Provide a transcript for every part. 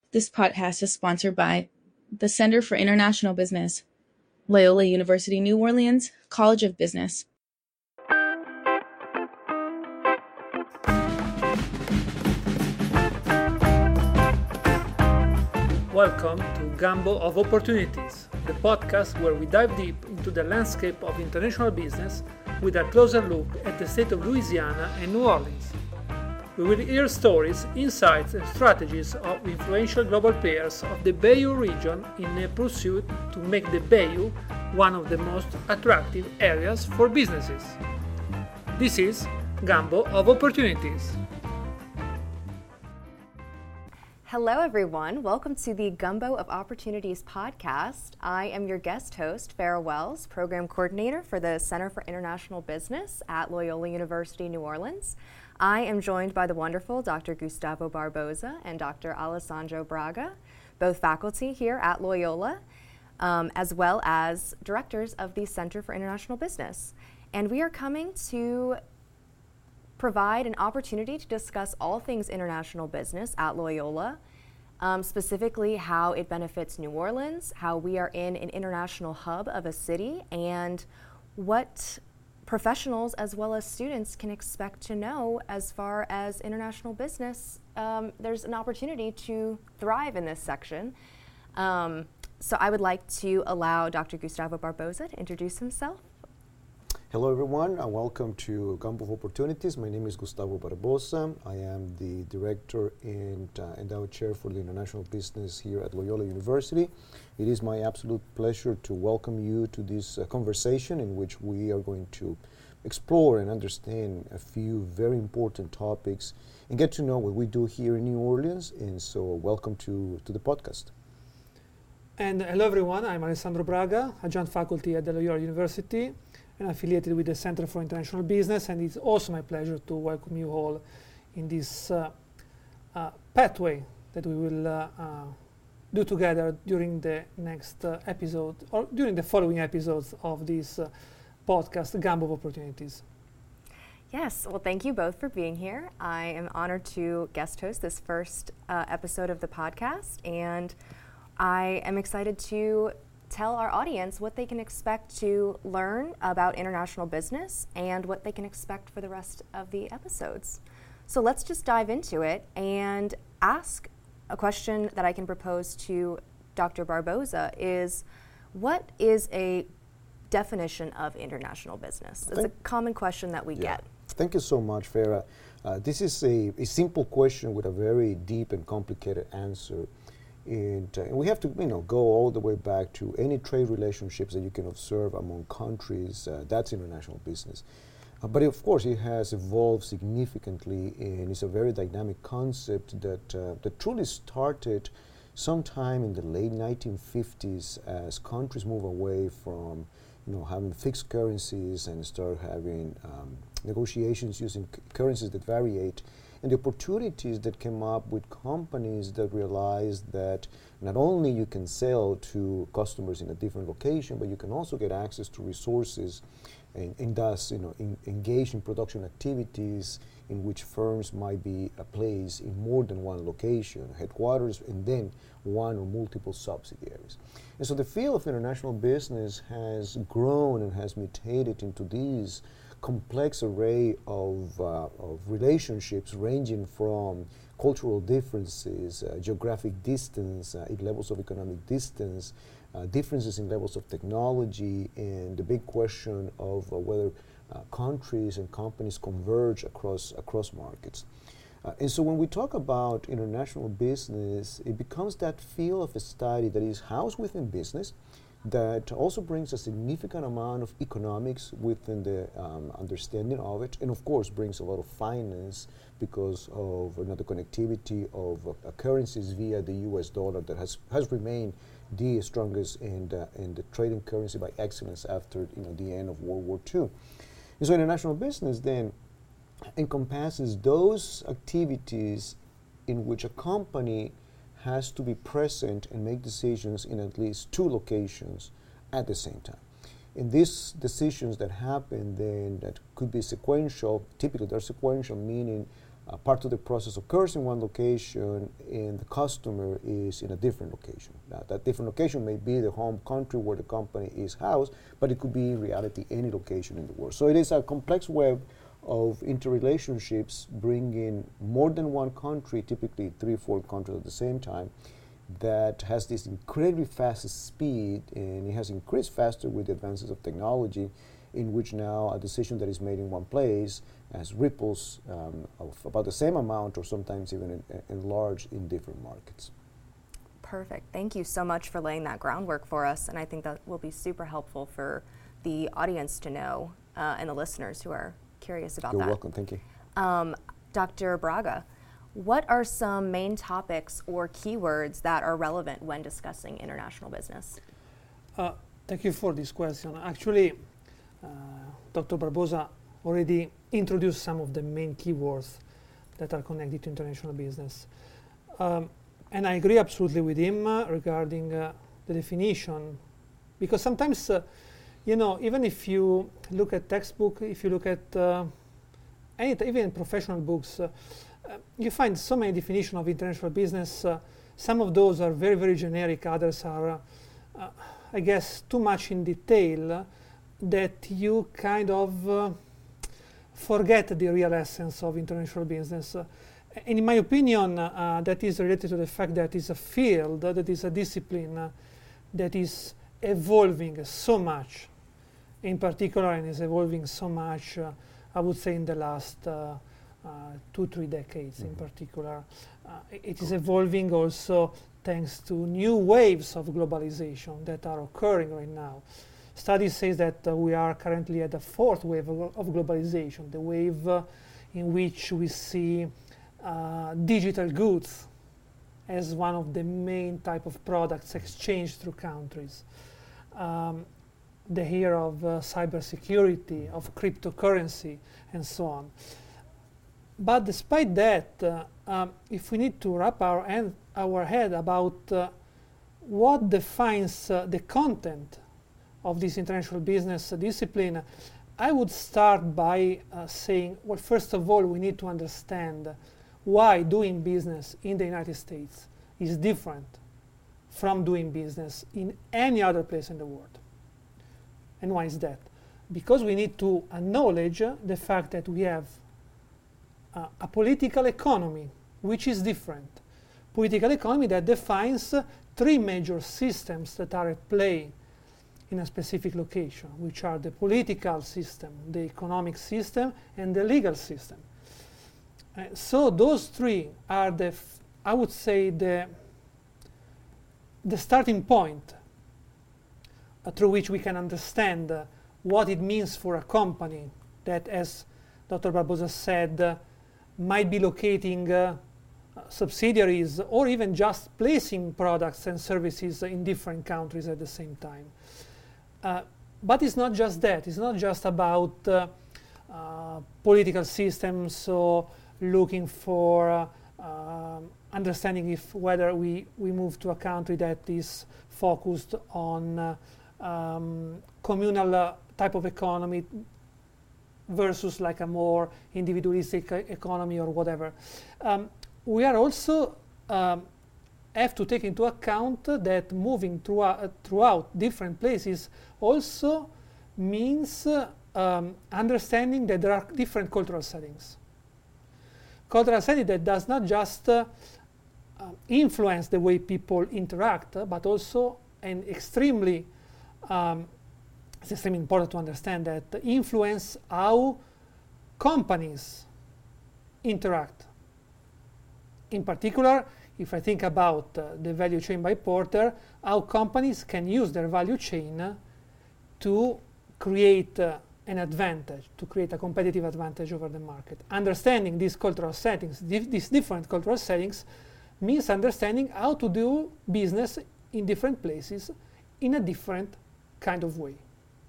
This podcast is sponsored by the Center for International Business, Loyola University New Orleans College of Business. Welcome to Gumbo of Opportunities, the podcast where we dive deep into the landscape of international business with a closer look at the state of Louisiana and New Orleans. We will hear stories, insights, and strategies of influential global players of the Bayou region in a pursuit to make the Bayou one of the most attractive areas for businesses. This is Gumbo of Opportunities. Hello, everyone. Welcome to the Gumbo of Opportunities podcast. I am your guest host, Farah Wells, Program Coordinator for the Center for International Business at Loyola University New Orleans. I am joined by the wonderful Dr. Gustavo Barboza and Dr. Alessandro Braga, both faculty here at Loyola, as well as directors of the Center for International Business. And we are coming to provide an opportunity to discuss all things international business at Loyola, specifically how it benefits New Orleans, how we are in an international hub of a city, and what professionals as well as students can expect to know as far as international business. There's an opportunity to thrive in this section. So I would like to allow Dr. Gustavo Barboza to introduce himself. Hello everyone, welcome to Gumbo of Opportunities. My name is Gustavo Barboza. I am the Director and Endowed Chair for the International Business here at Loyola University. It is my absolute pleasure to welcome you to this conversation in which we are going to explore and understand a few very important topics and get to know what we do here in New Orleans. And so welcome to the podcast. And hello everyone, I'm Alessandro Braga, adjunct faculty at the Loyola University and affiliated with the Center for International Business, and it's also my pleasure to welcome you all in this pathway that we will do together during the next episode, or during the following episodes of this podcast, Gumbo of Opportunities. Yes, well, thank you both for being here. I am honored to guest host this first episode of the podcast, and I am excited to tell our audience what they can expect to learn about international business and what they can expect for the rest of the episodes. So let's just dive into it and ask a question that I can propose to Dr. Barboza is, what is a definition of international business? It's a common question that we get. Thank you so much, Farah. This is a simple question with a very deep and complicated answer. And we have to, go all the way back to any trade relationships that you can observe among countries. That's international business. But of course, it has evolved significantly, and it's a very dynamic concept that truly started sometime in the late 1950s as countries move away from, having fixed currencies and start having negotiations using currencies that variate. And the opportunities that came up with companies that realized that not only you can sell to customers in a different location, but you can also get access to resources and thus, engage in production activities in which firms might be placed in more than one location, headquarters, and then one or multiple subsidiaries. And so the field of international business has grown and has mutated into these complex array of relationships ranging from cultural differences, geographic distance, levels of economic distance, differences in levels of technology, and the big question of whether countries and companies converge across markets. And so when we talk about international business, it becomes that field of a study that is housed within business, that also brings a significant amount of economics within the understanding of it, and of course brings a lot of finance because of the connectivity of currencies via the US dollar that has remained the strongest and the trading currency by excellence after the end of World War II. And so international business then encompasses those activities in which a company has to be present and make decisions in at least two locations at the same time. And these decisions that happen then that could be sequential, typically they're sequential, meaning part of the process occurs in one location and the customer is in a different location. Now, that different location may be the home country where the company is housed, but it could be in reality any location in the world. So it is a complex web of interrelationships bringing more than one country, typically 3 or 4 countries at the same time, that has this incredibly fast speed, and it has increased faster with the advances of technology, in which now a decision that is made in one place has ripples of about the same amount or sometimes even enlarged in different markets. Perfect. Thank you so much for laying that groundwork for us, and I think that will be super helpful for the audience to know and the listeners who are curious about that. You're welcome. Thank you. Dr. Braga, what are some main topics or keywords that are relevant when discussing international business? Thank you for this question. Actually, Dr. Barbosa already introduced some of the main keywords that are connected to international business. And I agree absolutely with him regarding the definition, because sometimes, even if you look at textbook, if you look at even professional books, you find so many definitions of international business. Some of those are very, very generic. Others are, I guess, too much in detail, that you kind of forget the real essence of international business. And in my opinion, that is related to the fact that it's a field, that is a discipline that is evolving so much, in particular, and is evolving so much, I would say, in the last 2-3 decades in particular. It is evolving also thanks to new waves of globalization that are occurring right now. Studies say that we are currently at the 4th wave of globalization, the wave in which we see digital goods as one of the main type of products exchanged through countries. The era of cybersecurity, of cryptocurrency, and so on. But despite that, if we need to wrap our head about what defines the content of this international business discipline, I would start by saying, well, first of all, we need to understand why doing business in the United States is different from doing business in any other place in the world. And why is that? Because we need to acknowledge the fact that we have a political economy which is different. Political economy that defines 3 major systems that are at play in a specific location, which are the political system, the economic system, and the legal system. So those 3 are I would say the starting point through which we can understand what it means for a company that, as Dr. Barbosa said, might be locating subsidiaries or even just placing products and services in different countries at the same time. But it's not just that. It's not just about political systems, so looking for understanding whether we move to a country that is focused on communal type of economy versus like a more individualistic economy or whatever. We are also have to take into account that moving throughout different places also means understanding that there are different cultural settings. Cultural setting that does not just influence the way people interact, but also, and extremely, it's extremely important to understand that influence how companies interact. In particular, if I think about the value chain by Porter, how companies can use their value chain to create an advantage, to create a competitive advantage over the market. Understanding these cultural settings, these different cultural settings, means understanding how to do business in different places in a different kind of way.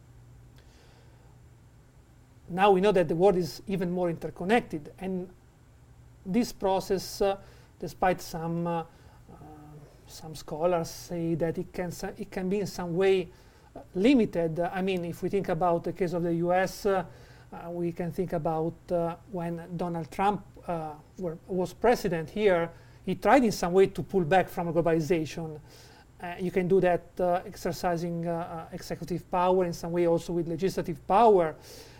Now we know that the world is even more interconnected, and this process, despite some scholars say that it can be in some way limited. I mean, if we think about the case of the US, we can think about when Donald Trump was president here, he tried in some way to pull back from globalization. You can do that exercising executive power, in some way also with legislative power.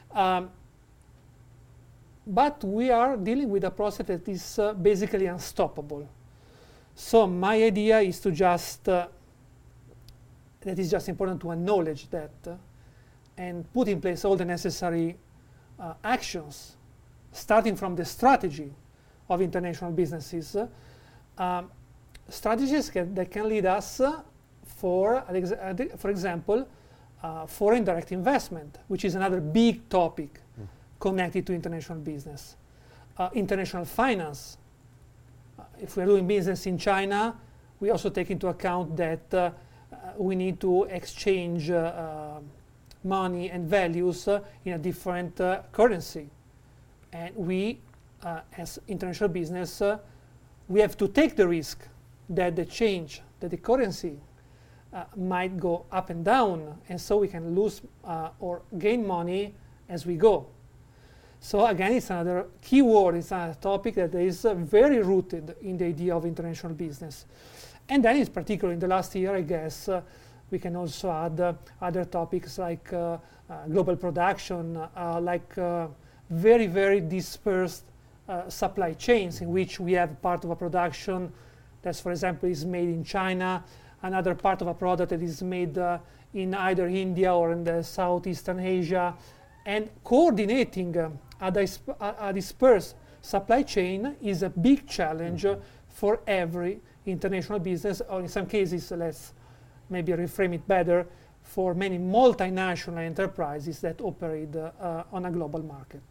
But we are dealing with a process that is basically unstoppable. So my idea is to just, that it's just important to acknowledge that and put in place all the necessary actions, starting from the strategy of international businesses, strategies that can lead us for example, foreign direct investment, which is another big topic connected to international business. International finance. If we're doing business in China, we also take into account that we need to exchange money and values in a different currency. And we, as international business, we have to take the risk that the currency might go up and down, and so we can lose or gain money as we go. So again, it's another key word, it's another topic that is very rooted in the idea of international business. And then in particular in the last year, I guess, we can also add other topics like global production, like very, very dispersed supply chains in which we have part of a production that, for example, is made in China, another part of a product that is made in either India or in the Southeastern Asia, and coordinating a dispersed supply chain is a big challenge for every international business, or in some cases, let's maybe reframe it better, for many multinational enterprises that operate on a global market.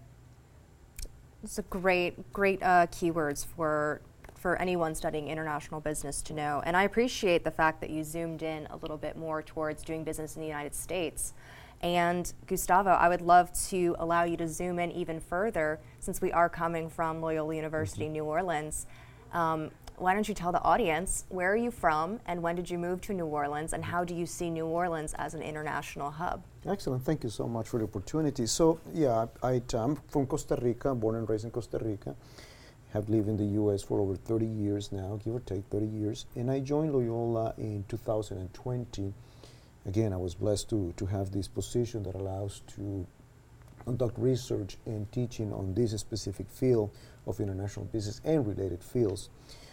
It's a great keywords for anyone studying international business to know. And I appreciate the fact that you zoomed in a little bit more towards doing business in the United States. And Gustavo, I would love to allow you to zoom in even further, since we are coming from Loyola University, New Orleans. Why don't you tell the audience, where are you from, and when did you move to New Orleans, and how do you see New Orleans as an international hub? Excellent. Thank you so much for the opportunity. So, yeah, I'm from Costa Rica, born and raised in Costa Rica. Have lived in the U.S. for over 30 years now, give or take 30 years. And I joined Loyola in 2020. Again, I was blessed to have this position that allows to conduct research and teaching on this specific field of international business and related fields.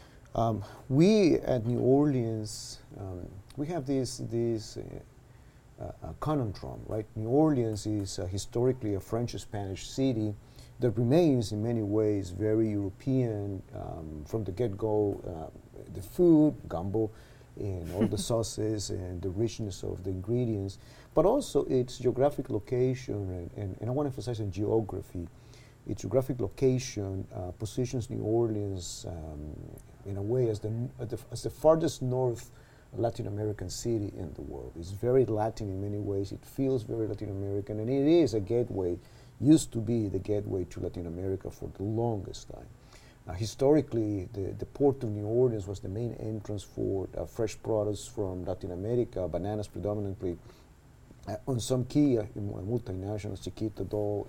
We at New Orleans, we have this conundrum, right? New Orleans is historically a French-Spanish city that remains in many ways very European from the get-go. The food, gumbo, and all the sauces and the richness of the ingredients, but also its geographic location, and I want to emphasize on geography. Its geographic location positions New Orleans in a way as the farthest north Latin American city in the world. It's very Latin in many ways. It feels very Latin American, and it is a gateway, used to be the gateway to Latin America for the longest time. Historically, the port of New Orleans was the main entrance for fresh products from Latin America, bananas predominantly, on some key multinationals, Chiquita, Dole,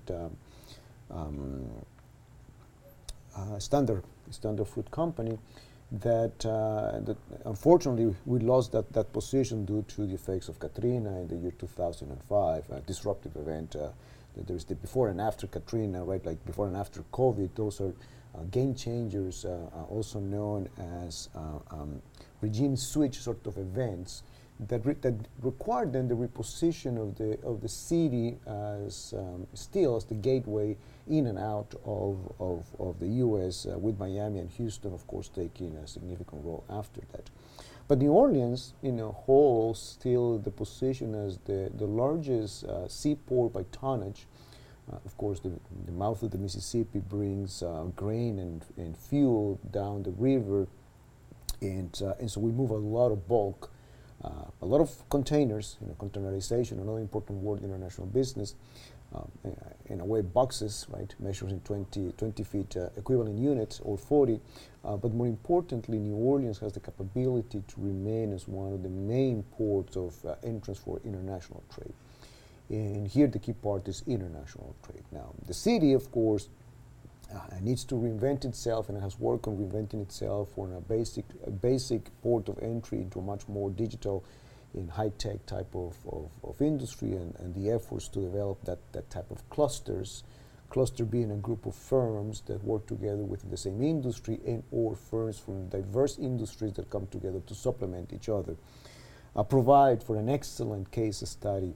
and Standard Fruit Company, that unfortunately we lost that position due to the effects of Katrina in the year 2005, a disruptive event. There's the before and after Katrina, right? Like before and after COVID, those are game changers, also known as regime switch sort of events that required then the reposition of the city as still as the gateway in and out of the U.S. With Miami and Houston, of course, taking a significant role after that. But New Orleans, holds still the position as the largest seaport by tonnage. Of course, the mouth of the Mississippi brings grain and fuel down the river, and so we move a lot of bulk, a lot of containers. Containerization, another important word in international business. In a way, boxes, right, measured in 20 feet equivalent units or 40. But more importantly, New Orleans has the capability to remain as one of the main ports of entrance for international trade. And here the key part is international trade. Now, the city, of course, It needs to reinvent itself, and it has worked on reinventing itself on a basic port of entry into a much more digital and high-tech type of industry, and the efforts to develop that type of clusters, cluster being a group of firms that work together within the same industry and or firms from diverse industries that come together to supplement each other, provide for an excellent case study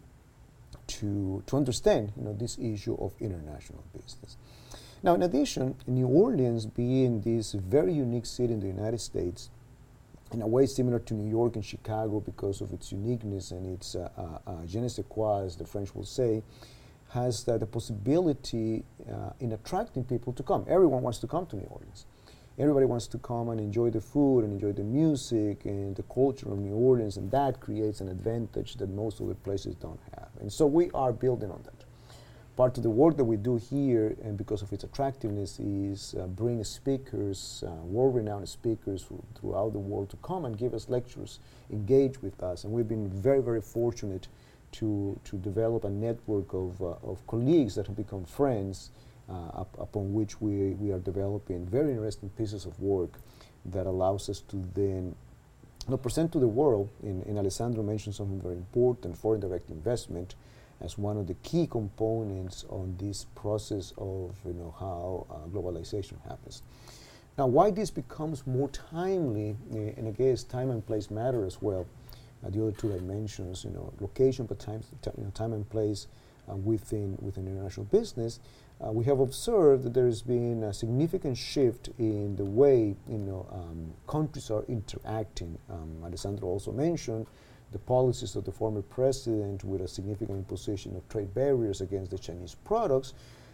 to understand this issue of international business. Now, in addition, New Orleans being this very unique city in the United States, in a way similar to New York and Chicago because of its uniqueness and its je ne sais quoi, as the French will say, has the possibility in attracting people to come. Everyone wants to come to New Orleans. Everybody wants to come and enjoy the food and enjoy the music and the culture of New Orleans, and that creates an advantage that most other places don't have. And so we are building on that. Part of the work that we do here, and because of its attractiveness, is bring speakers, world-renowned speakers throughout the world to come and give us lectures, engage with us. And we've been very, very fortunate to develop a network of colleagues that have become friends, upon which we are developing very interesting pieces of work that allows us to then present to the world. And Alessandro mentioned something very important, foreign direct investment, as one of the key components on this process of how globalization happens. Now, why this becomes more timely, and again, time and place matter as well. The other two dimensions, location, but time and place within international business. We have observed that there has been a significant shift in the way countries are interacting. Alessandro also mentioned the policies of the former president with a significant imposition of trade barriers against the Chinese products,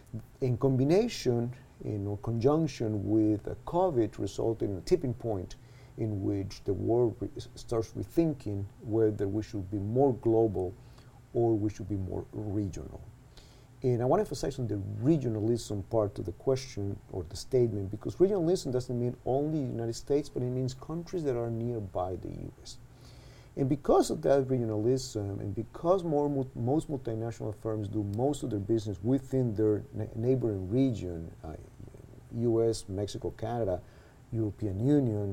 in combination, conjunction with COVID, resulted in a tipping point in which the world starts rethinking whether we should be more global or we should be more regional. And I want to emphasize on the regionalism part of the question or the statement, because regionalism doesn't mean only the United States, but it means countries that are nearby the U.S. And because of that regionalism, and because most multinational firms do most of their business within their neighboring region, U.S., Mexico, Canada, European Union,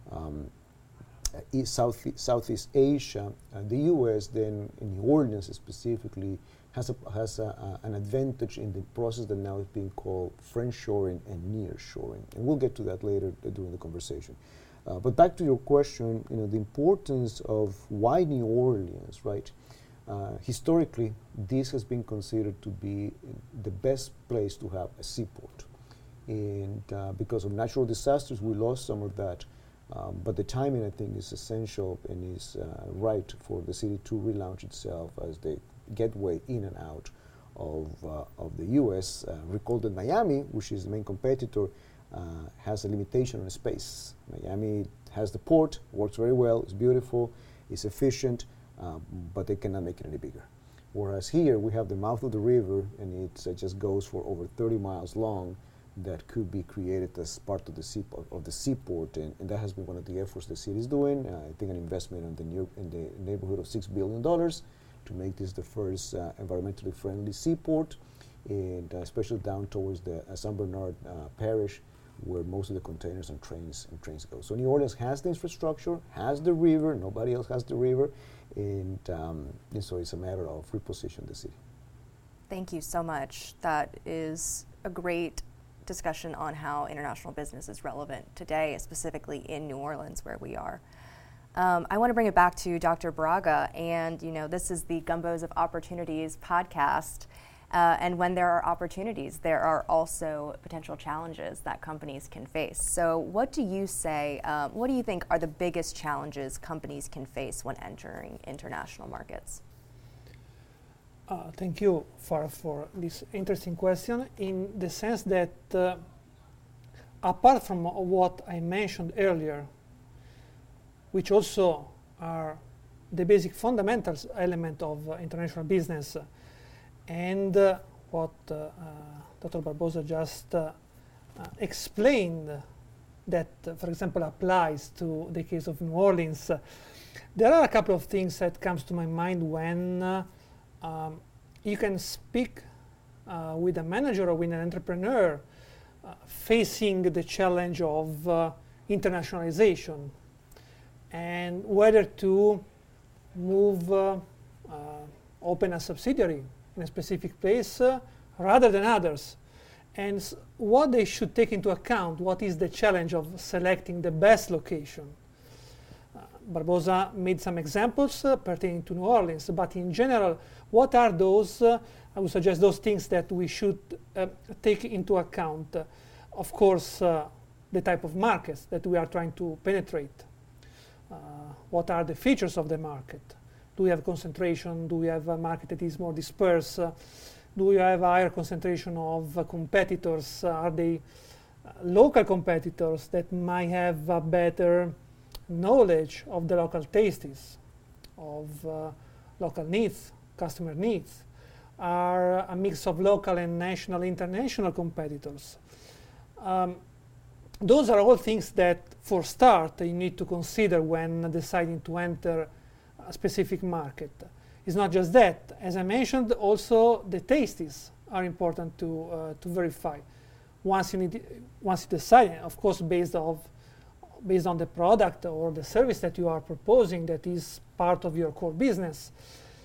Southeast Asia, the U.S., then in New Orleans specifically, has an advantage in the process that now is being called friendshoring and nearshoring. And we'll get to that later during the conversation. But back to your question, the importance of why New Orleans, right? Historically, this has been considered to be the best place to have a seaport. And because of natural disasters, we lost some of that. But the timing, I think, is essential and is right for the city to relaunch itself as the gateway in and out of the U.S. Recall that Miami, which is the main competitor, has a limitation on space. Miami has the port, works very well, it's beautiful, it's efficient, but they cannot make it any bigger. Whereas here we have the mouth of the river, and it just goes for over 30 miles long, that could be created as part of the seaport, and that has been one of the efforts the city is doing. I think an investment in the neighborhood of $6 billion to make this the first environmentally friendly seaport, and especially down towards the San Bernard Parish, where most of the containers and trains go. So New Orleans has the infrastructure, has the river. Nobody else has the river, and so it's a matter of repositioning the city. Thank you so much. That is a great discussion on how international business is relevant today, specifically in New Orleans, where we are. I want to bring it back to Dr. Braga, and this is the Gumbos of Opportunities podcast. And when there are opportunities, there are also potential challenges that companies can face. So what do you think are the biggest challenges companies can face when entering international markets? Thank you for this interesting question, in the sense that apart from what I mentioned earlier, which also are the basic fundamentals element of international business, and what Dr. Barbosa just explained, that, for example, applies to the case of New Orleans, there are a couple of things that comes to my mind when you can speak with a manager or with an entrepreneur facing the challenge of internationalization and whether to move, open a subsidiary in a specific place rather than others, and what they should take into account, what is the challenge of selecting the best location. Barbosa made some examples pertaining to New Orleans, but in general, what are those, I would suggest those things that we should take into account. Of course, the type of markets that we are trying to penetrate. What are the features of the market? Do we have concentration? Do we have a market that is more dispersed? Do we have a higher concentration of competitors? Are they local competitors that might have a better knowledge of the local tastes, of local needs, customer needs? Are a mix of local and national, international competitors? Those are all things that, for start, you need to consider when deciding to enter a specific market. It's not just that. As I mentioned, also the tastes are important to verify. Once you decide, of course, based on the product or the service that you are proposing that is part of your core business.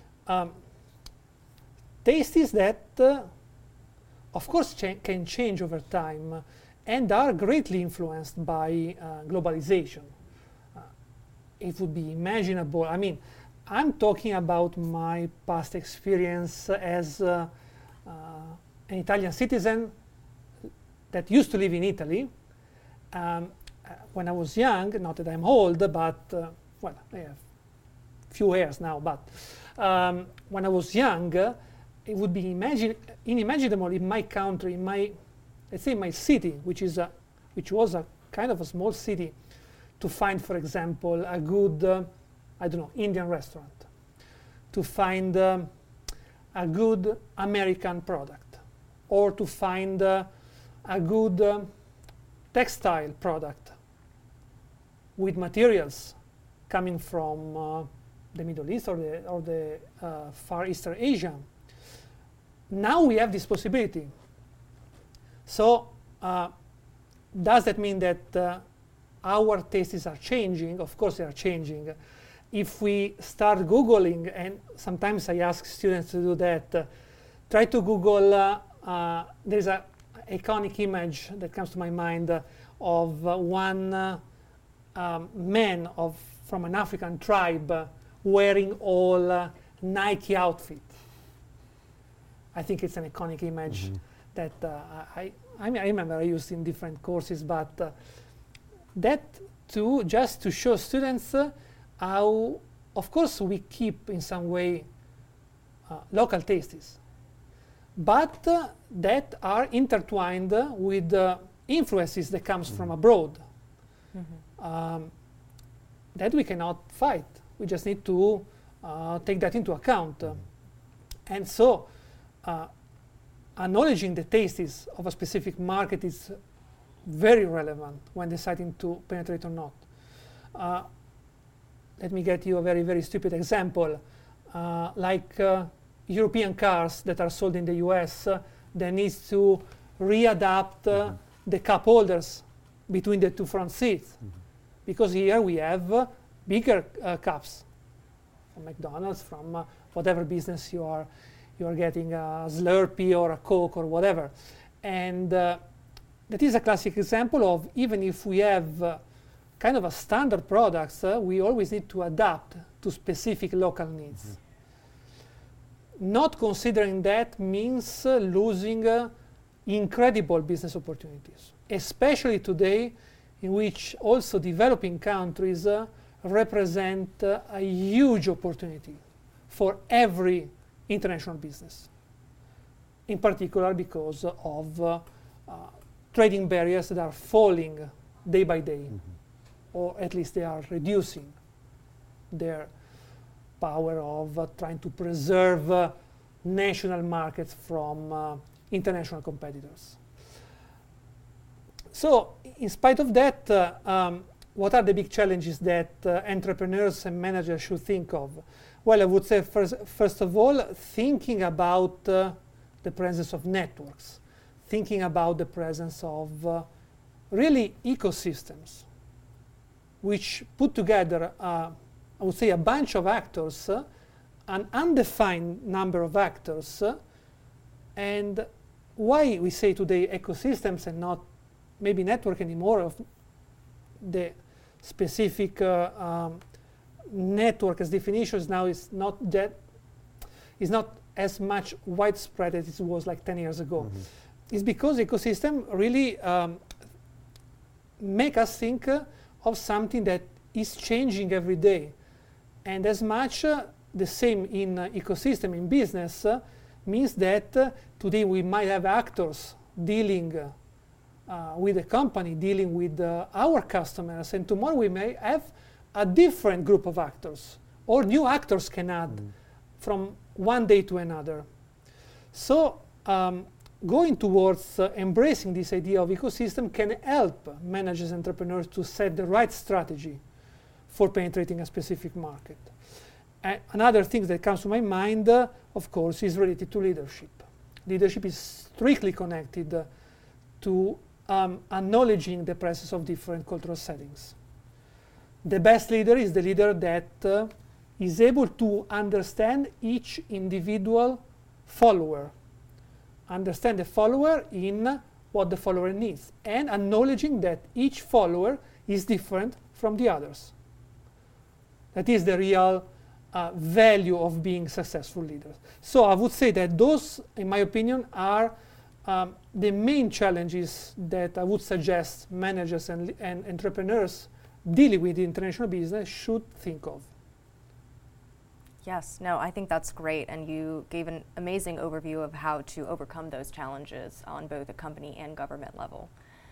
Tastes that, of course, can change over time and are greatly influenced by globalization. It would be imaginable. I mean, I'm talking about my past experience as an Italian citizen that used to live in Italy. When I was young, not that I'm old, but, well, I have few hairs now, but when I was young, it would be unimaginable in my country, in my, let's say, my city, which was a kind of a small city, to find, for example, a good, I don't know, Indian restaurant, to find a good American product, or to find a good textile product with materials coming from the Middle East or the Far Eastern Asia. Now we have this possibility. So does that mean that our tastes are changing? Of course they are changing. If we start Googling, and sometimes I ask students to do that, try to Google, there's an iconic image that comes to my mind of one man from an African tribe wearing all Nike outfit. I think it's an iconic image that I remember I used in different courses, but that too, just to show students how, of course, we keep in some way local tastes, but that are intertwined with influences that comes from abroad. That we cannot fight. We just need to take that into account. And so, acknowledging the tastes of a specific market is very relevant when deciding to penetrate or not. Let me get you a very, very stupid example. Like European cars that are sold in the US, they need to readapt the cup holders between the two front seats. Because here we have bigger cups from McDonald's, from whatever business you are getting, a Slurpee or a Coke or whatever. And that is a classic example of, even if we have kind of a standard products, we always need to adapt to specific local needs. Not considering that means losing incredible business opportunities, especially today, in which also developing countries represent a huge opportunity for every international business, in particular because of trading barriers that are falling day by day, or at least they are reducing their power of trying to preserve national markets from international competitors. So, in spite of that, what are the big challenges that entrepreneurs and managers should think of? Well, I would say first of all, thinking about the presence of networks, thinking about the presence of really ecosystems, which put together, I would say, a bunch of actors, an undefined number of actors, and why we say today ecosystems and not maybe network anymore, of the specific network as definitions now is not as much widespread as it was like 10 years ago. It's because ecosystem really make us think of something that is changing every day. And as much the same in ecosystem in business means that today we might have actors dealing with a company, dealing with our customers, and tomorrow we may have a different group of actors, or new actors can add from one day to another. So going towards embracing this idea of ecosystem can help managers and entrepreneurs to set the right strategy for penetrating a specific market. Another thing that comes to my mind, of course, is related to leadership. Leadership is strictly connected to acknowledging the presence of different cultural settings. The best leader is the leader that is able to understand each individual follower, understand the follower in what the follower needs, and acknowledging that each follower is different from the others. That is the real value of being successful leaders. So I would say that those, in my opinion, are the main challenges that I would suggest managers and entrepreneurs dealing with international business should think of. Yes, no, I think that's great, and you gave an amazing overview of how to overcome those challenges on both a company and government level.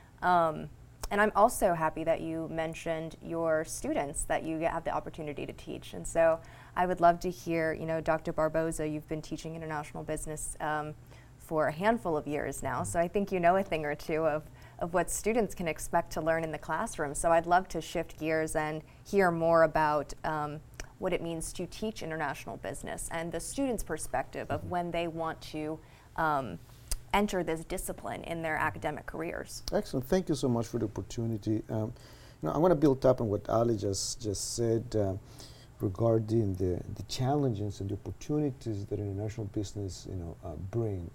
And I'm also happy that you mentioned your students that you have the opportunity to teach. And so I would love to hear, you know, Dr. Barboza, you've been teaching international business for a handful of years now, so I think you know a thing or two of what students can expect to learn in the classroom. So I'd love to shift gears and hear more about what it means to teach international business and the students' perspective of when they want to enter this discipline in their academic careers. Excellent. Thank you so much for the opportunity. You know, I want to build up on what Ali just said regarding the challenges and the opportunities that international business, you know, bring.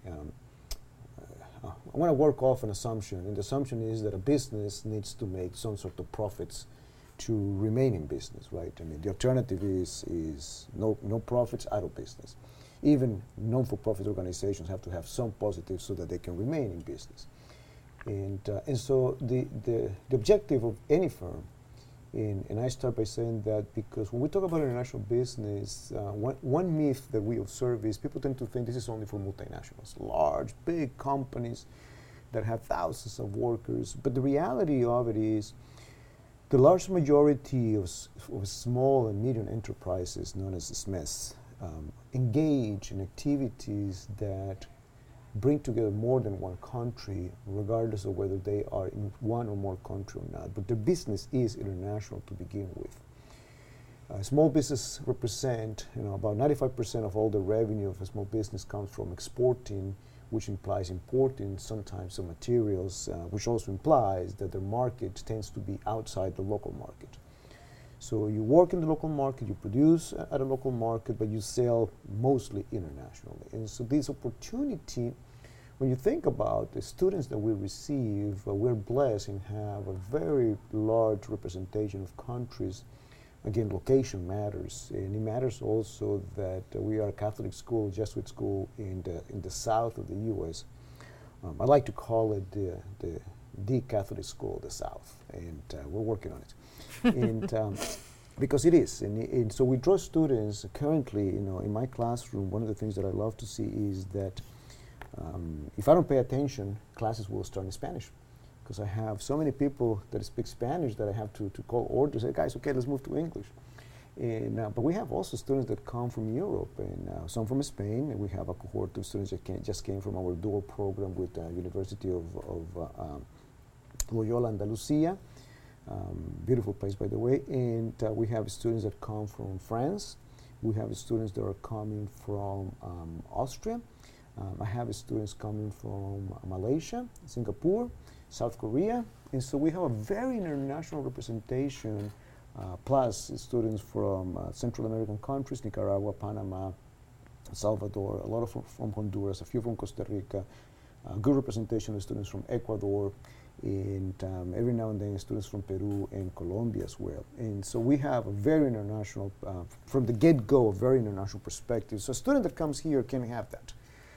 I want to work off an assumption, and the assumption is that a business needs to make some sort of profits to remain in business, right? I mean, the alternative is no profits, out of business. Even non-for-profit organizations have to have some positives so that they can remain in business. And so the objective of any firm, and I start by saying that because when we talk about international business, one myth that we observe is people tend to think this is only for multinationals, large, big companies that have thousands of workers. But the reality of it is the large majority of small and medium enterprises, known as SMEs, engage in activities that bring together more than one country, regardless of whether they are in one or more country or not. But the business is international to begin with. Small business represent, you know, about 95% of all the revenue of a small business comes from exporting, which implies importing sometimes some materials, which also implies that the market tends to be outside the local market. So you work in the local market, you produce at a local market, but you sell mostly internationally. And so this opportunity, when you think about the students that we receive, we're blessed and have a very large representation of countries. Again, location matters, and it matters also that we are a Catholic school, Jesuit school in the south of the U.S. I like to call it the Catholic school of the South, and we're working on it. And because it is, and so we draw students currently. You know, in my classroom, one of the things that I love to see is that if I don't pay attention, classes will start in Spanish, because I have so many people that speak Spanish that I have to call orders. Say, guys, okay, let's move to English. And but we have also students that come from Europe, and some from Spain, and we have a cohort of students that just came from our dual program with the University of Loyola Andalusia. Beautiful place, by the way. And we have students that come from France. We have students that are coming from Austria. I have students coming from Malaysia, Singapore, South Korea, and so we have a very international representation, plus students from Central American countries, Nicaragua, Panama, Salvador, a lot of from Honduras, a few from Costa Rica, good representation of students from Ecuador, and every now and then students from Peru and Colombia as well. And so we have a very international, from the get-go, a very international perspective. So a student that comes here can have that.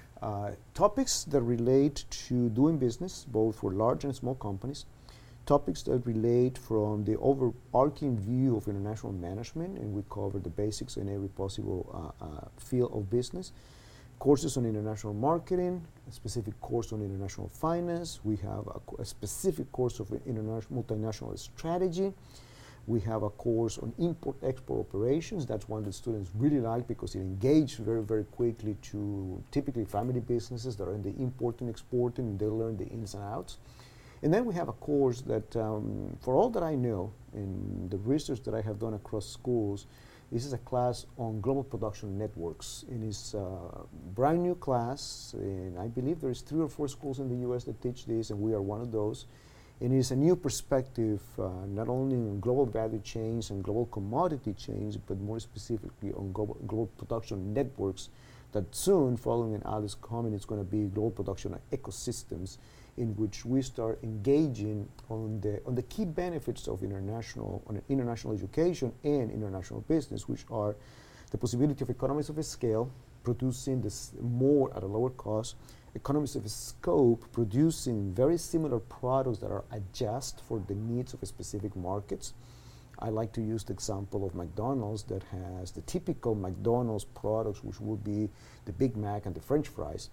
Topics that relate to doing business, both for large and small companies. Topics that relate from the overarching view of international management, and we cover the basics in every possible field of business. Courses on international marketing, a specific course on international finance. We have a specific course of multinational strategy. We have a course on import-export operations. That's one that students really like because it engages very, very quickly to typically family businesses that are in the importing, exporting, and they learn the ins and outs. And then we have a course that, for all that I know, in the research that I have done across schools, this is a class on global production networks. It is a brand new class, and I believe there's 3 or 4 schools in the U.S. that teach this, and we are one of those. And it is a new perspective, not only on global value chains and global commodity chains, but more specifically on global production networks that soon, following in Alice's comment, it's going to be global production ecosystems in which we start engaging on the key benefits of international education and international business, which are the possibility of economies of scale, producing this more at a lower cost, economies of scope, producing very similar products that are adjust for the needs of specific markets. I like to use the example of McDonald's that has the typical McDonald's products, which would be the Big Mac and the French fries.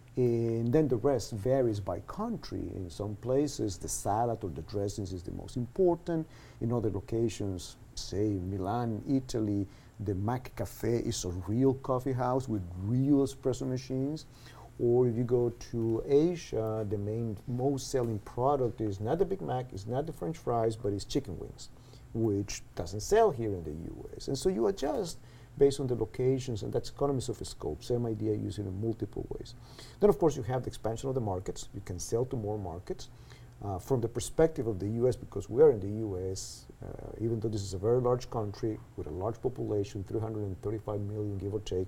And then the rest varies by country. In some places, the salad or the dressings is the most important. In other locations, say Milan, Italy, the Mac Cafe is a real coffee house with real espresso machines. Or if you go to Asia, the most selling product is not the Big Mac, it's not the French fries, but it's chicken wings, which doesn't sell here in the US. And so you adjust based on the locations, and that's economies of scope. Same idea used in multiple ways. Then, of course, you have the expansion of the markets. You can sell to more markets. From the perspective of the U.S., because we are in the U.S., even though this is a very large country with a large population, 335 million, give or take,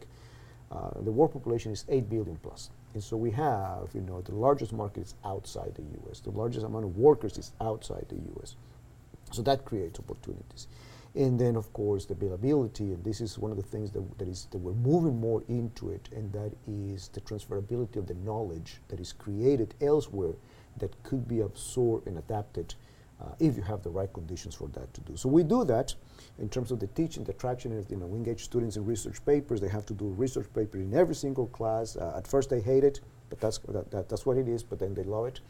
the world population is 8 billion plus. And so we have, the largest market is outside the U.S. The largest amount of workers is outside the U.S. So that creates opportunities. And then, of course, the availability, and this is one of the things that we're moving more into it, and that is the transferability of the knowledge that is created elsewhere that could be absorbed and adapted if you have the right conditions for that to do. So we do that in terms of the teaching, the traction. We engage students in research papers. They have to do a research paper in every single class. At first they hate it, but that's what it is, but then they love it.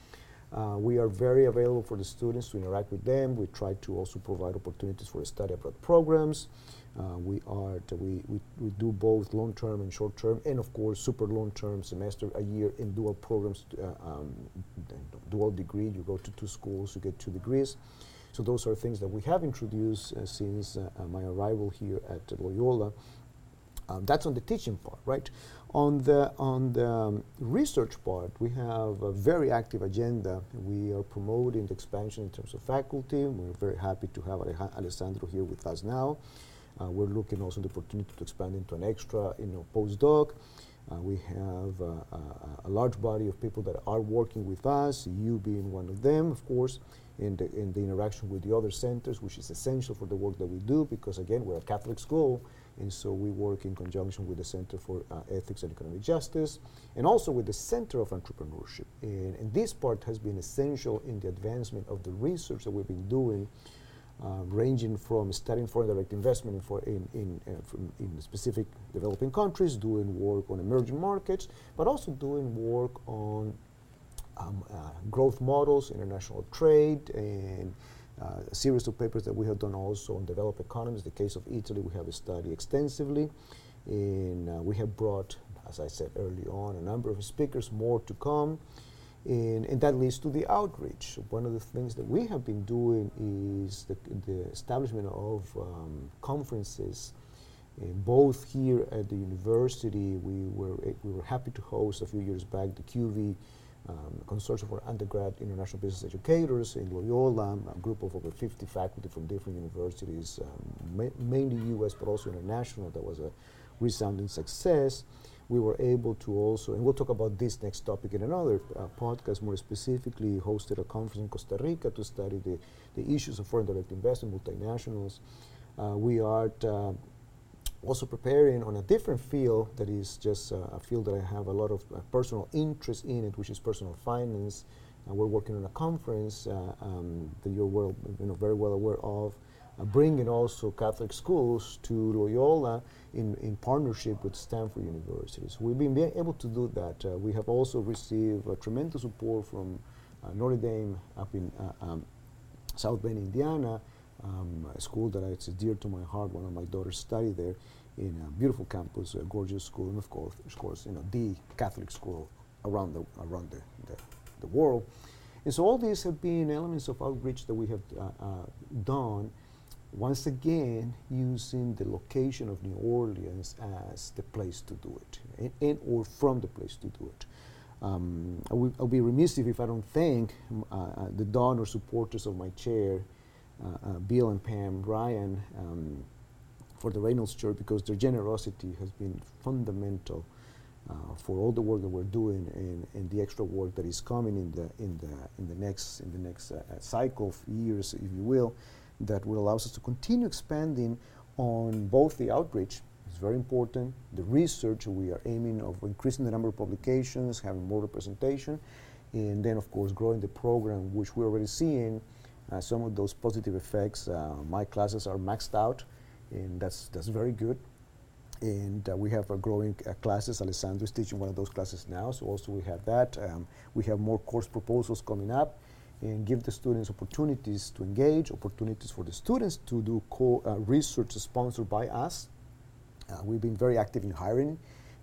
We are very available for the students to interact with them. We try to also provide opportunities for study abroad programs. We do both long-term and short-term, and of course super long-term, semester, a year in dual programs, dual degree. You go to 2 schools, you get 2 degrees. So those are things that we have introduced since my arrival here at Loyola. That's on the teaching part, right? On the research part, we have a very active agenda. We are promoting the expansion in terms of faculty. We're very happy to have Alessandro here with us now. We're looking also at the opportunity to expand into an extra, postdoc. We have a large body of people that are working with us, you being one of them, of course, in the interaction with the other centers, which is essential for the work that we do, because again, we're a Catholic school, and so we work in conjunction with the Center for Ethics and Economic Justice, and also with the Center of Entrepreneurship. And this part has been essential in the advancement of the research that we've been doing, ranging from studying foreign direct investment in specific developing countries, doing work on emerging markets, but also doing work on growth models, international trade, and a series of papers that we have done also on developed economies. The case of Italy, we have studied extensively, and we have brought, as I said early on, a number of speakers, more to come, and that leads to the outreach. One of the things that we have been doing is the establishment of conferences Both here at the university, we were happy to host a few years back the QV Consortium for Undergrad International Business Educators in Loyola, a group of over 50 faculty from different universities, mainly U.S. but also international. That was a resounding success. We were able to also, and we'll talk about this next topic in another podcast, more specifically hosted a conference in Costa Rica to study the issues of foreign direct investment, multinationals. We are also preparing on a different field that is just a field that I have a lot of personal interest in it, which is personal finance. We're working on a conference that you're very well aware of, bringing also Catholic schools to Loyola in partnership with Stanford University. So we've been able to do that. We have also received tremendous support from Notre Dame up in South Bend, Indiana, a school that is dear to my heart. One of my daughters studied there in a beautiful campus, a gorgeous school, and of course, the Catholic school around the world. And so all these have been elements of outreach that we have done, once again, using the location of New Orleans as the place to do it, or from the place to do it. I'll be remiss if I don't thank the donor supporters of my chair, Bill and Pam Ryan, for the Reynolds Church, because their generosity has been fundamental for all the work that we're doing and the extra work that is coming in the next cycle of years, if you will, that will allow us to continue expanding on both the outreach. It's very important. The research, we are aiming of increasing the number of publications, having more representation, and then of course growing the program, which we're already seeing some of those positive effects. My classes are maxed out, and that's very good. And we have growing classes. Alessandro is teaching one of those classes now, so also we have that. We have more course proposals coming up, and give the students opportunities to engage, opportunities for the students to do research sponsored by us. We've been very active in hiring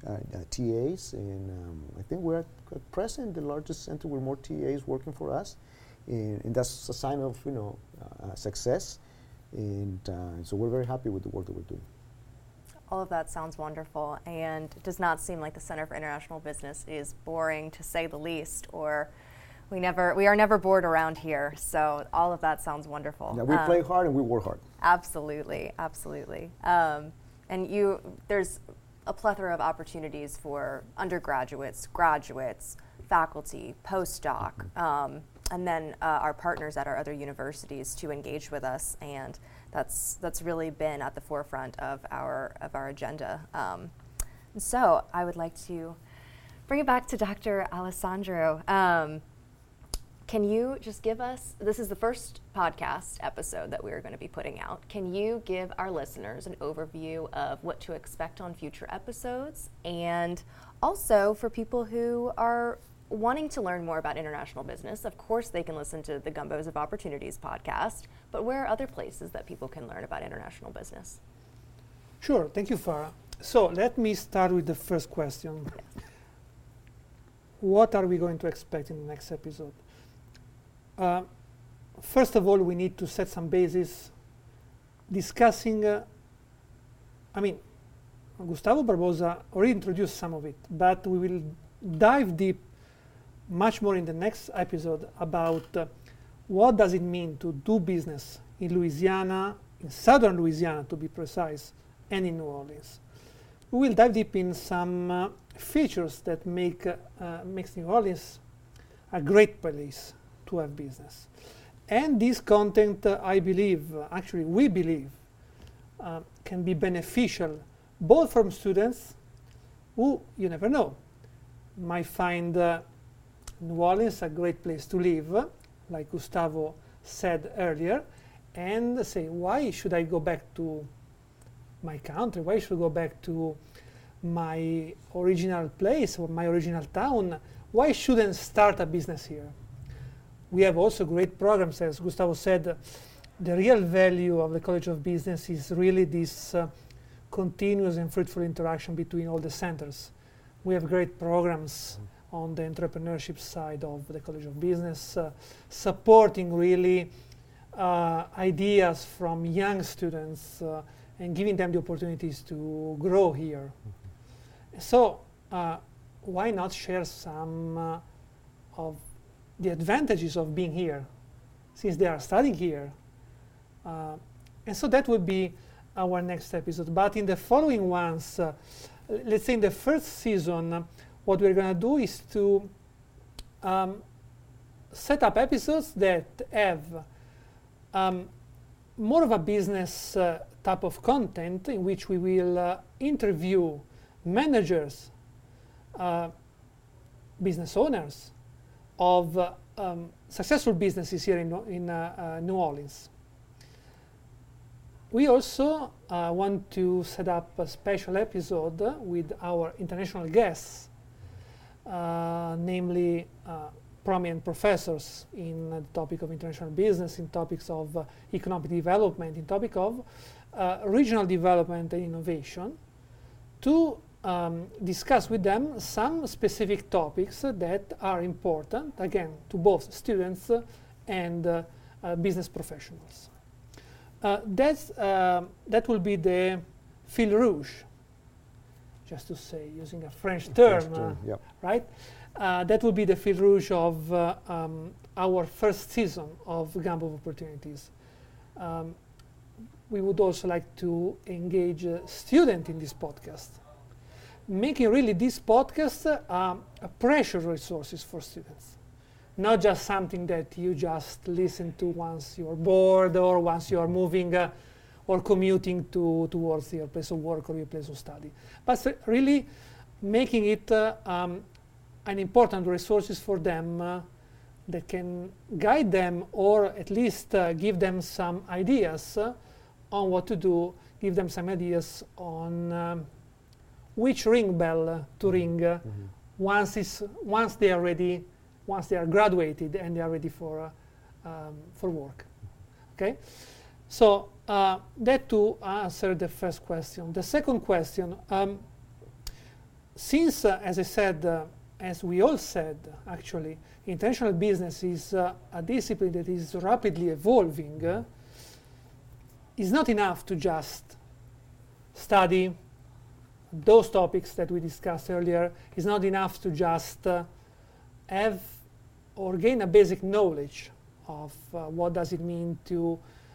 TAs, and I think we're at present the largest center with more TAs working for us, and that's a sign of success. And so we're very happy with the work that we're doing. All of that sounds wonderful, and it does not seem like the Center for International Business is boring, to say the least, or we are never bored around here. So all of that sounds wonderful. Yeah, we play hard and we work hard. Absolutely, absolutely. And there's a plethora of opportunities for undergraduates, graduates, faculty, postdoc, and then our partners at our other universities to engage with us, and that's really been at the forefront of our agenda. And so I would like to bring it back to Dr. Alessandro. Can you just give us, this is the first podcast episode that we're going to be putting out. Can you give our listeners an overview of what to expect on future episodes? And also for people who are wanting to learn more about international business, of course they can listen to the Gumbos of Opportunities podcast, but where are other places that people can learn about international business? Sure, thank you, Farah. So let me start with the first question. Yes. What are we going to expect in the next episode? First of all, we need to set some basis discussing, Gustavo Barbosa already introduced some of it, but we will dive deep much more in the next episode about what does it mean to do business in Louisiana, in southern Louisiana to be precise, and in New Orleans. We will dive deep in some features that makes New Orleans a great place to have business. And this content, I believe, actually we believe, can be beneficial both from students who, you never know, might find New Orleans a great place to live, like Gustavo said earlier, and say, why should I go back to my country? Why should I go back to my original place or my original town? Why shouldn't start a business here? We have also great programs, as Gustavo said. The real value of the College of Business is really this continuous and fruitful interaction between all the centers. We have great programs on the entrepreneurship side of the College of Business, supporting really ideas from young students and giving them the opportunities to grow here. So why not share some of the advantages of being here, since they are studying here? And so that would be our next episode. But in the following ones, let's say in the first season, what we're going to do is to set up episodes that have more of a business type of content, in which we will interview managers, business owners of successful businesses here in New Orleans. We also want to set up a special episode with our international guests, namely prominent professors in the topic of international business, in topics of economic development, in topic of regional development and innovation, to discuss with them some specific topics that are important, again, to both students and business professionals. That will be the fil rouge, just to say, using a French term, yep. right? That will be the fil rouge of our first season of Gumbo of Opportunities. We would also like to engage students in this podcast, making really this podcast a precious resources for students. Not just something that you just listen to once you're bored or once you're moving or commuting towards your place of work or your place of study, but really making it an important resources for them that can guide them, or at least give them some ideas on what to do, give them some ideas on which ring bell to ring once they are ready, once they are graduated and they are ready for work. Okay, so that to answer the first question. The second question, since as I said, as we all said, actually, international business is a discipline that is rapidly evolving. It's not enough to just study those topics that we discussed earlier. It's not enough to just have or gain a basic knowledge of what does it mean to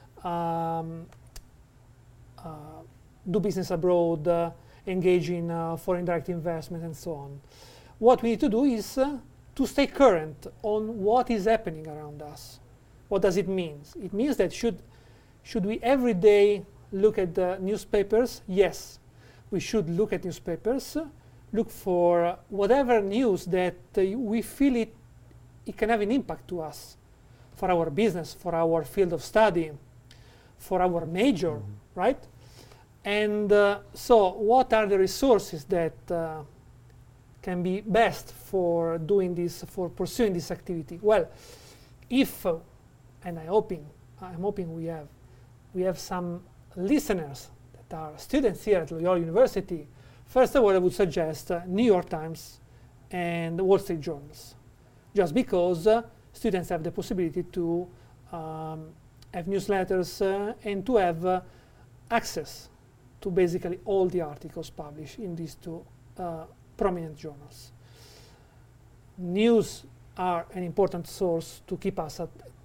do business abroad, engage in foreign direct investment, and so on. What we need to do is to stay current on what is happening around us. What does it mean? It means that should we every day look at the newspapers? Yes, we should look at newspapers, look for whatever news that we feel it can have an impact to us, for our business, for our field of study, for our major, right? And so what are the resources that can be best for doing this, for pursuing this activity? Well, if, and I'm hoping we have some listeners that are students here at Loyola University, first of all, I would suggest New York Times and the Wall Street Journals, just because students have the possibility to have newsletters and to have access to basically all the articles published in these two prominent journals. News are an important source to keep us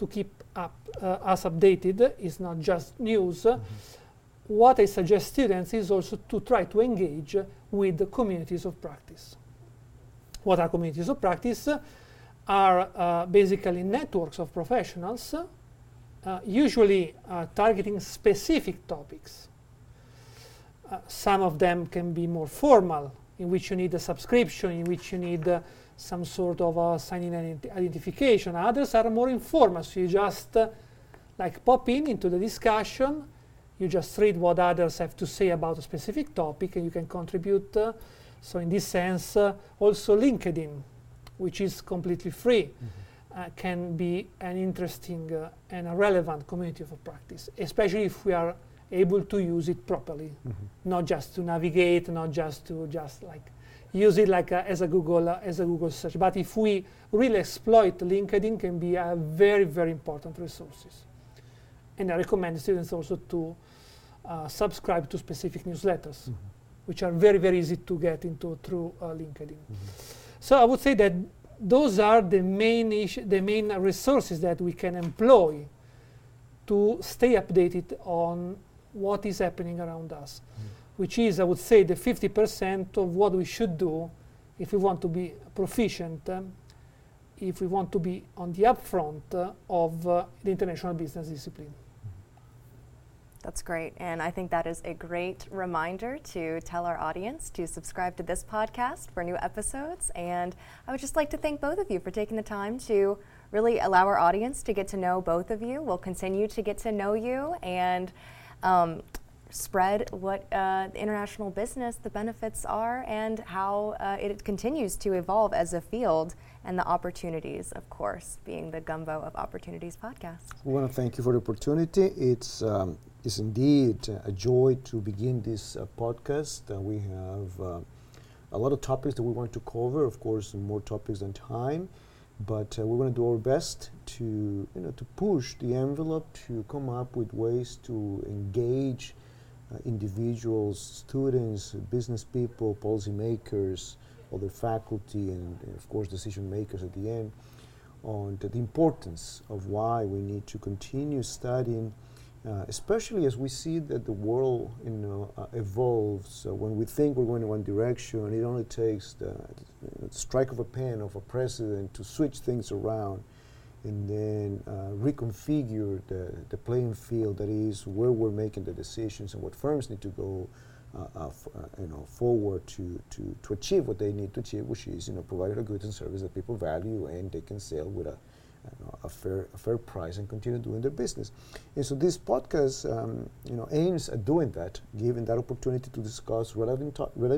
updated. It's not just news. What I suggest students is also to try to engage with the communities of practice. What are communities of practice? Are basically networks of professionals, usually targeting specific topics. Some of them can be more formal, in which you need a subscription, in which you need some sort of sign-in identification. Others are more informal, so you just like pop into the discussion, you just read what others have to say about a specific topic, and you can contribute. So in this sense, also LinkedIn, which is completely free, can be an interesting and a relevant community of practice, especially if we are able to use it properly, not just to navigate, not just to use it like as a Google search. But if we really exploit LinkedIn, can be a very, very important resources. And I recommend students also to subscribe to specific newsletters, which are very, very easy to get into through LinkedIn. So I would say that those are the main resources that we can employ to stay updated on what is happening around us, which is, I would say, the 50% of what we should do if we want to be proficient, if we want to be on the upfront of the international business discipline. That's great, and I think that is a great reminder to tell our audience to subscribe to this podcast for new episodes. And I would just like to thank both of you for taking the time to really allow our audience to get to know both of you. We'll continue to get to know you and spread what international business, the benefits are, and how it continues to evolve as a field, and the opportunities, of course, being the Gumbo of Opportunities podcast. We want to thank you for the opportunity. It's indeed a joy to begin this podcast. We have a lot of topics that we want to cover, of course, more topics than time, but we want to do our best to push the envelope, to come up with ways to engage individuals, students, business people, policymakers, other faculty, and of course decision makers at the end, on the importance of why we need to continue studying, especially as we see that the world evolves. When we think we're going in one direction, it only takes the strike of a pen of a president to switch things around and then reconfigure the playing field, that is where we're making the decisions and what firms need to go forward to achieve what they need to achieve, which is provide a goods and service that people value and they can sell with a fair price and continue doing their business. And so this podcast aims at doing that, giving that opportunity to discuss relevant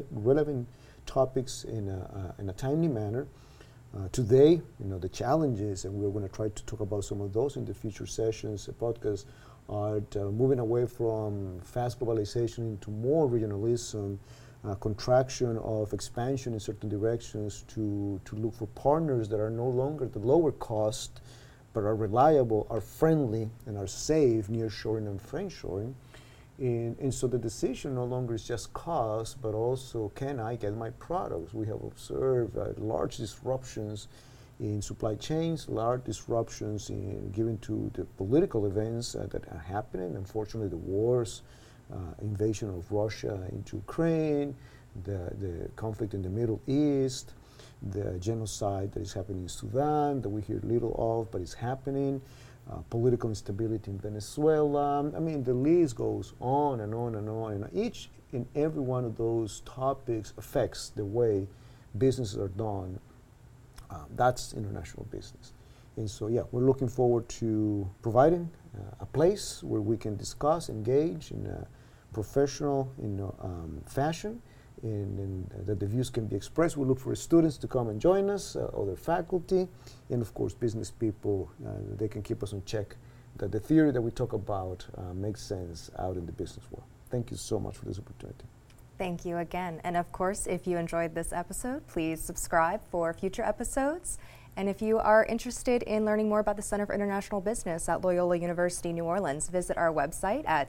topics in a timely manner. Today, the challenges, and we're going to try to talk about some of those in the future sessions, podcasts, are moving away from fast globalization into more regionalism, contraction of expansion in certain directions, to look for partners that are no longer the lower cost, but are reliable, are friendly, and are safe, nearshoring and friendshoring. And so the decision no longer is just cost, but also, can I get my products? We have observed large disruptions in supply chains, large disruptions given to the political events that are happening. Unfortunately, the wars, invasion of Russia into Ukraine, the conflict in the Middle East, the genocide that is happening in Sudan, that we hear little of, but it's happening. Political instability in Venezuela. I mean, the list goes on and on and on. And each and every one of those topics affects the way businesses are done. That's international business. And so, we're looking forward to providing a place where we can discuss, engage in a professional fashion, and that the views can be expressed. We look for students to come and join us, other faculty, and of course business people. They can keep us in check that the theory that we talk about makes sense out in the business world. Thank you so much for this opportunity. Thank you again. And of course, if you enjoyed this episode, please subscribe for future episodes. And if you are interested in learning more about the Center for International Business at Loyola University New Orleans, visit our website at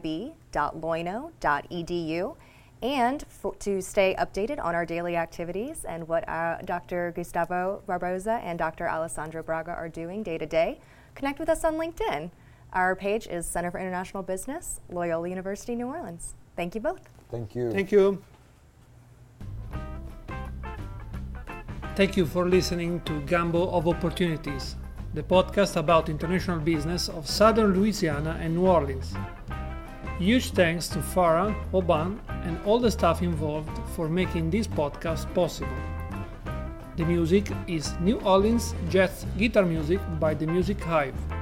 cib.loino.edu. And to stay updated on our daily activities and what Dr. Gustavo Barboza and Dr. Alessandro Braga are doing day to day, connect with us on LinkedIn. Our page is Center for International Business, Loyola University New Orleans. Thank you both. Thank you. Thank you. Thank you for listening to Gumbo of Opportunities, the podcast about international business of Southern Louisiana and New Orleans. Huge thanks to Farah, Oban, and all the staff involved for making this podcast possible. The music is New Orleans jazz guitar music by The Music Hive.